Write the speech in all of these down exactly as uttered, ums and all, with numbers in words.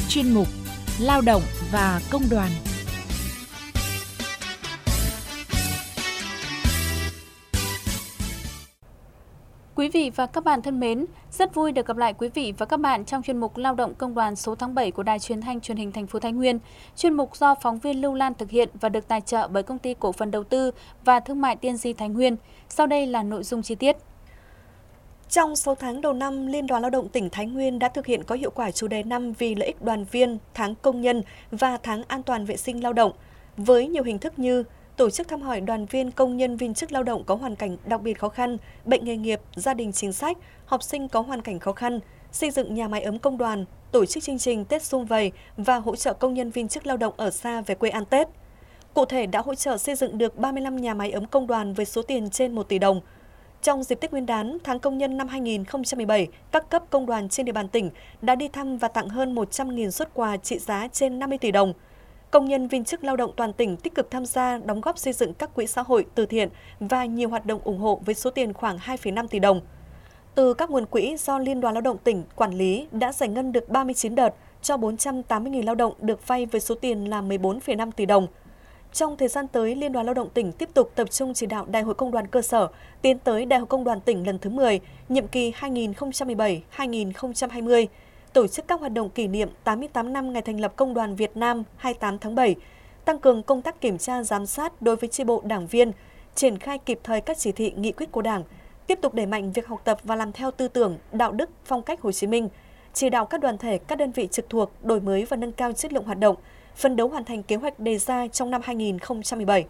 chuyên mục Lao động và Công đoàn. Quý vị và các bạn thân mến, rất vui được gặp lại quý vị và các bạn trong chuyên mục Lao động Công đoàn số tháng bảy của Đài Truyền thanh Truyền hình thành phố Thái Nguyên. Chuyên mục do phóng viên Lưu Lan thực hiện và được tài trợ bởi Công ty Cổ phần Đầu tư và Thương mại Tiên Di Thái Nguyên. Sau đây là nội dung chi tiết. Trong sáu tháng đầu năm, Liên đoàn Lao động tỉnh Thái Nguyên đã thực hiện có hiệu quả chủ đề năm vì lợi ích đoàn viên, tháng công nhân và tháng an toàn vệ sinh lao động, với nhiều hình thức như tổ chức thăm hỏi đoàn viên công nhân viên chức lao động có hoàn cảnh đặc biệt khó khăn, bệnh nghề nghiệp, gia đình chính sách, học sinh có hoàn cảnh khó khăn, xây dựng nhà máy ấm công đoàn, tổ chức chương trình Tết Sum Vầy và hỗ trợ công nhân viên chức lao động ở xa về quê ăn Tết. Cụ thể đã hỗ trợ xây dựng được ba mươi lăm nhà máy ấm công đoàn với số tiền trên một tỷ đồng. Trong dịp Tết Nguyên đán, tháng công nhân năm hai nghìn không trăm mười bảy, các cấp công đoàn trên địa bàn tỉnh đã đi thăm và tặng hơn một trăm nghìn suất quà trị giá trên năm mươi tỷ đồng. Công nhân viên chức lao động toàn tỉnh tích cực tham gia đóng góp xây dựng các quỹ xã hội từ thiện và nhiều hoạt động ủng hộ với số tiền khoảng hai phẩy năm tỷ đồng. Từ các nguồn quỹ do Liên đoàn Lao động tỉnh quản lý đã giải ngân được ba mươi chín đợt cho bốn trăm tám mươi nghìn lao động được vay với số tiền là mười bốn phẩy năm tỷ đồng. Trong thời gian tới, Liên đoàn Lao động tỉnh tiếp tục tập trung chỉ đạo Đại hội Công đoàn cơ sở tiến tới Đại hội Công đoàn tỉnh lần thứ mười, nhiệm kỳ hai nghìn không trăm mười bảy đến hai nghìn không trăm hai mươi, tổ chức các hoạt động kỷ niệm tám mươi tám năm ngày thành lập Công đoàn Việt Nam hai mươi tám tháng bảy, tăng cường công tác kiểm tra giám sát đối với chi bộ đảng viên, triển khai kịp thời các chỉ thị nghị quyết của Đảng, tiếp tục đẩy mạnh việc học tập và làm theo tư tưởng, đạo đức, phong cách Hồ Chí Minh, chỉ đạo các đoàn thể, các đơn vị trực thuộc đổi mới và nâng cao chất lượng hoạt động, phấn đấu hoàn thành kế hoạch đề ra trong năm hai nghìn không trăm mười bảy.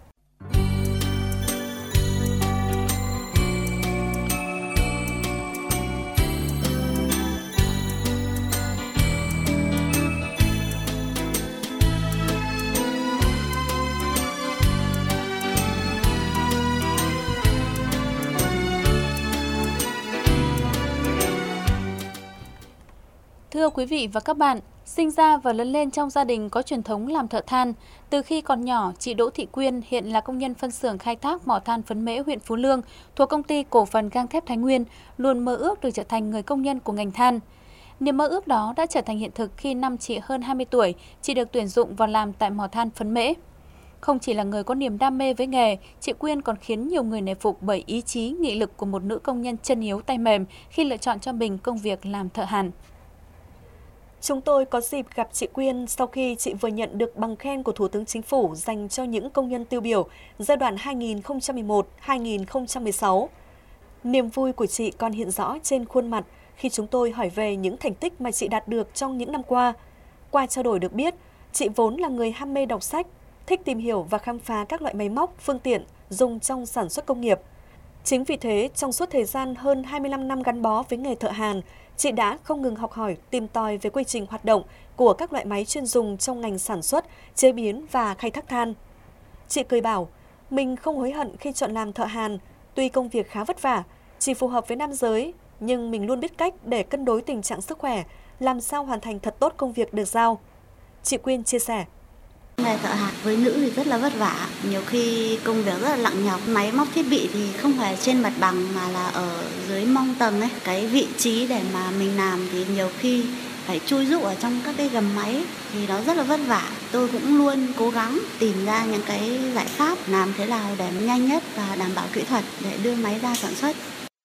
Thưa quý vị và các bạn, sinh ra và lớn lên trong gia đình có truyền thống làm thợ than. Từ khi còn nhỏ, chị Đỗ Thị Quyên hiện là công nhân phân xưởng khai thác mỏ than Phấn Mễ, huyện Phú Lương, thuộc Công ty Cổ phần Gang thép Thái Nguyên, luôn mơ ước được trở thành người công nhân của ngành than. Niềm mơ ước đó đã trở thành hiện thực khi năm chị hơn hai mươi tuổi, chị được tuyển dụng vào làm tại mỏ than Phấn Mễ. Không chỉ là người có niềm đam mê với nghề, chị Quyên còn khiến nhiều người nể phục bởi ý chí, nghị lực của một nữ công nhân chân yếu tay mềm khi lựa chọn cho mình công việc làm thợ hàn. Chúng tôi có dịp gặp chị Quyên sau khi chị vừa nhận được bằng khen của Thủ tướng Chính phủ dành cho những công nhân tiêu biểu giai đoạn hai nghìn không trăm mười một đến hai nghìn không trăm mười sáu. Niềm vui của chị còn hiện rõ trên khuôn mặt khi chúng tôi hỏi về những thành tích mà chị đạt được trong những năm qua. Qua trao đổi được biết, chị vốn là người ham mê đọc sách, thích tìm hiểu và khám phá các loại máy móc, phương tiện dùng trong sản xuất công nghiệp. Chính vì thế, trong suốt thời gian hơn hai mươi lăm năm gắn bó với nghề thợ hàn, chị đã không ngừng học hỏi, tìm tòi về quy trình hoạt động của các loại máy chuyên dùng trong ngành sản xuất, chế biến và khai thác than. Chị cười bảo, mình không hối hận khi chọn làm thợ hàn, tuy công việc khá vất vả, chỉ phù hợp với nam giới, nhưng mình luôn biết cách để cân đối tình trạng sức khỏe, làm sao hoàn thành thật tốt công việc được giao. Chị Quyên chia sẻ. Nghề thợ hàn với nữ thì rất là vất vả, nhiều khi công việc rất là nặng nhọc, máy móc thiết bị thì không phải trên mặt bằng mà là ở dưới mong tầng ấy. Cái vị trí để mà mình làm thì nhiều khi phải chui rúc ở trong các cái gầm máy thì nó rất là vất vả. Tôi cũng luôn cố gắng tìm ra những cái giải pháp làm thế nào để nhanh nhất và đảm bảo kỹ thuật để đưa máy ra sản xuất.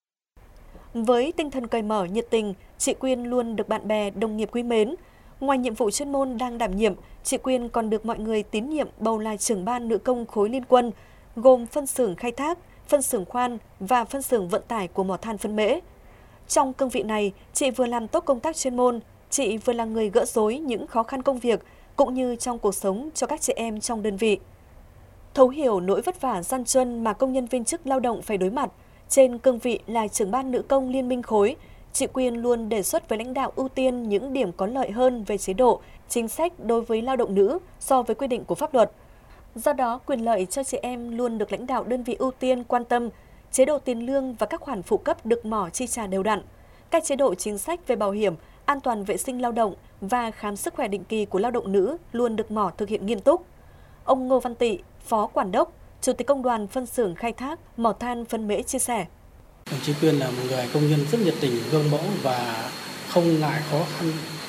Với tinh thần cởi mở, nhiệt tình, chị Quyên luôn được bạn bè, đồng nghiệp quý mến. Ngoài nhiệm vụ chuyên môn đang đảm nhiệm, chị Quyên còn được mọi người tín nhiệm bầu là trưởng ban nữ công khối liên quân, gồm phân xưởng khai thác, phân xưởng khoan và phân xưởng vận tải của mỏ than Phấn Mễ. Trong cương vị này, chị vừa làm tốt công tác chuyên môn, chị vừa là người gỡ rối những khó khăn công việc cũng như trong cuộc sống cho các chị em trong đơn vị. Thấu hiểu nỗi vất vả gian truân mà công nhân viên chức lao động phải đối mặt, trên cương vị là trưởng ban nữ công liên minh khối, chị Quyên luôn đề xuất với lãnh đạo ưu tiên những điểm có lợi hơn về chế độ, chính sách đối với lao động nữ so với quy định của pháp luật. Do đó, quyền lợi cho chị em luôn được lãnh đạo đơn vị ưu tiên quan tâm, chế độ tiền lương và các khoản phụ cấp được mỏ chi trả đều đặn, các chế độ chính sách về bảo hiểm, an toàn vệ sinh lao động và khám sức khỏe định kỳ của lao động nữ luôn được mỏ thực hiện nghiêm túc. Ông Ngô Văn Tị, Phó Quản đốc, Chủ tịch Công đoàn phân xưởng khai thác mỏ than Phấn Mễ chia sẻ. Đồng chí Quyên là một người công nhân rất nhiệt tình, gương mẫu và không ngại khó khăn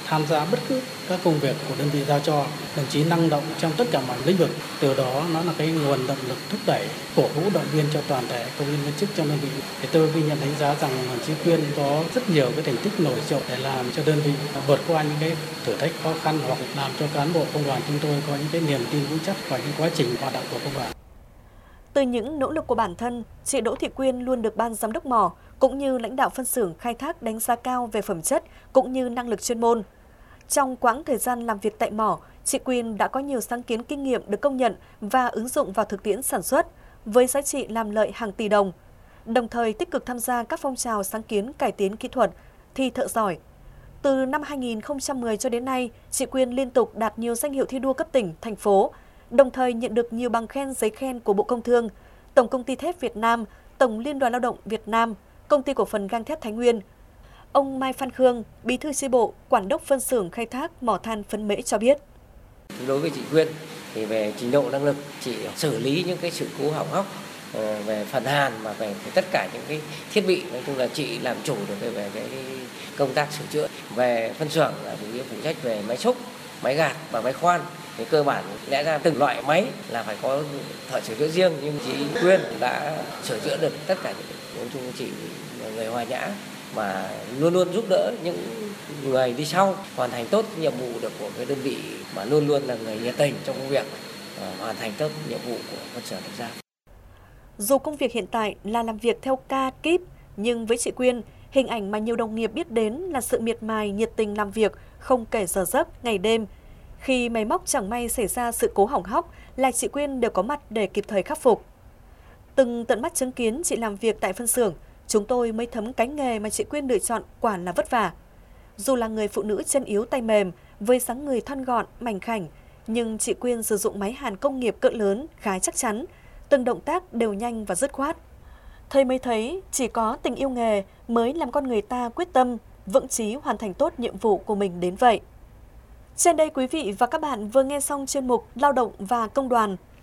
tham gia bất cứ các công việc của đơn vị giao cho. Đồng chí năng động trong tất cả mọi lĩnh vực, từ đó nó là cái nguồn động lực thúc đẩy, cổ vũ động viên cho toàn thể công nhân viên chức trong đơn vị. Thì tôi ghi nhận đánh giá rằng đồng chí Quyên có rất nhiều cái thành tích nổi trội để làm cho đơn vị vượt qua những cái thử thách khó khăn, hoặc làm cho cán bộ công đoàn chúng tôi có những cái niềm tin vững chắc vào những quá trình hoạt động của công đoàn. Từ những nỗ lực của bản thân, chị Đỗ Thị Quyên luôn được ban giám đốc mỏ cũng như lãnh đạo phân xưởng khai thác đánh giá cao về phẩm chất cũng như năng lực chuyên môn. Trong quãng thời gian làm việc tại mỏ, chị Quyên đã có nhiều sáng kiến kinh nghiệm được công nhận và ứng dụng vào thực tiễn sản xuất với giá trị làm lợi hàng tỷ đồng. Đồng thời tích cực tham gia các phong trào sáng kiến cải tiến kỹ thuật, thi thợ giỏi. Từ năm hai nghìn không trăm mười cho đến nay, chị Quyên liên tục đạt nhiều danh hiệu thi đua cấp tỉnh, thành phố, đồng thời nhận được nhiều bằng khen, giấy khen của Bộ Công Thương, Tổng Công ty Thép Việt Nam, Tổng Liên đoàn Lao động Việt Nam, Công ty Cổ phần Gang thép Thái Nguyên. Ông Mai Phan Khương, Bí thư chi bộ, Quản đốc phân xưởng khai thác mỏ than Phấn Mễ cho biết. Đối với chị Quyên thì về trình độ năng lực, chị xử lý những cái sự cố hỏng hóc về phần hàn, mà về tất cả những cái thiết bị, nói chung là chị làm chủ được về cái công tác sửa chữa. Về phân xưởng là chủ yếu phụ trách về máy xúc, máy gạt và máy khoan. Thì cơ bản lẽ ra từng loại máy là phải có thợ sửa chữa riêng, nhưng chị Quyên đã sửa chữa được tất cả những, nói chung chị là người hòa nhã mà luôn luôn giúp đỡ những người đi sau hoàn thành tốt nhiệm vụ được của cái đơn vị, mà luôn luôn là người nhiệt tình trong công việc, hoàn thành tốt nhiệm vụ của phân xưởng được giao. Dù công việc hiện tại là làm việc theo ca kíp, nhưng với chị Quyên, hình ảnh mà nhiều đồng nghiệp biết đến là sự miệt mài, nhiệt tình làm việc, không kể giờ giấc, ngày đêm. Khi máy móc chẳng may xảy ra sự cố hỏng hóc, là chị Quyên đều có mặt để kịp thời khắc phục. Từng tận mắt chứng kiến chị làm việc tại phân xưởng, chúng tôi mới thấm cái nghề mà chị Quyên lựa chọn quả là vất vả. Dù là người phụ nữ chân yếu tay mềm, với dáng người thon gọn, mảnh khảnh, nhưng chị Quyên sử dụng máy hàn công nghiệp cỡ lớn khá chắc chắn, từng động tác đều nhanh và dứt khoát. Thấy mới thấy, chỉ có tình yêu nghề mới làm con người ta quyết tâm, vững chí hoàn thành tốt nhiệm vụ của mình đến vậy. Trên đây quý vị và các bạn vừa nghe xong chuyên mục Lao động và Công đoàn.